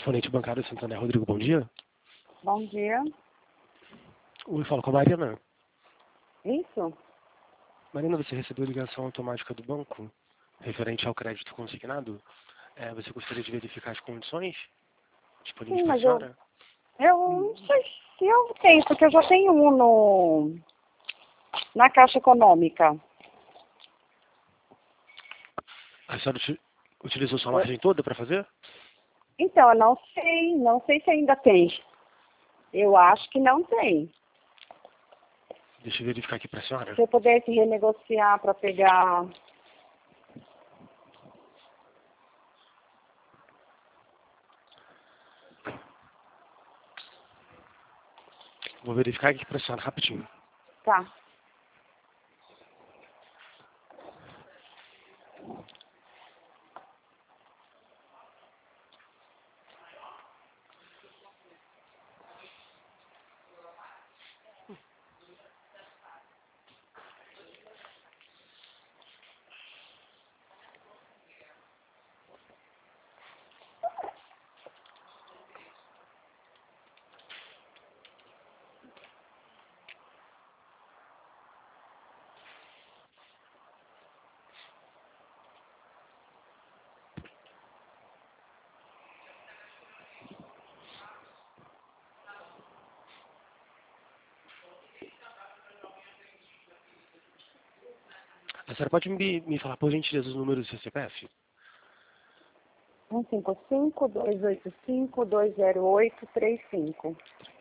Correspondente bancário Santander, Rodrigo, bom dia. Bom dia. Oi, falo com a Marina. Isso? Marina, você recebeu ligação automática do banco referente ao crédito consignado? Você gostaria de verificar as condições disponíveis Sim, para a mas senhora? eu não sei se eu tenho, porque eu já tenho um na Caixa Econômica. A senhora utilizou sua margem toda para fazer? Então, eu não sei se ainda tem. Eu acho que não tem. Deixa eu verificar aqui para a senhora. Se eu pudesse renegociar para pegar... Vou verificar aqui para a senhora rapidinho. Tá. A senhora pode me falar, por gentileza, os números do seu CPF? 155-285-208-35.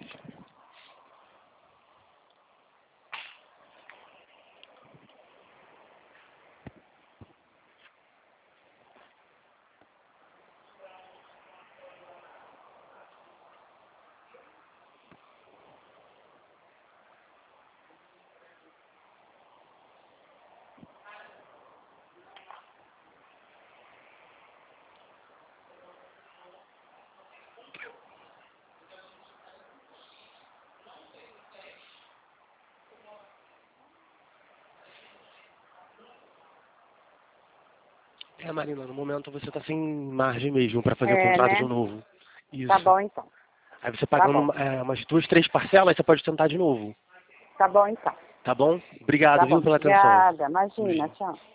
Marina, no momento você está sem margem mesmo para fazer o contrato Né? de novo. Isso. Tá bom, então. Aí você Tá pagando bom. umas 2, 3 parcelas, você pode tentar de novo. Tá bom, então. Tá bom? Tá Obrigado, bom. viu, pela atenção. Obrigada. Imagina. Tchau.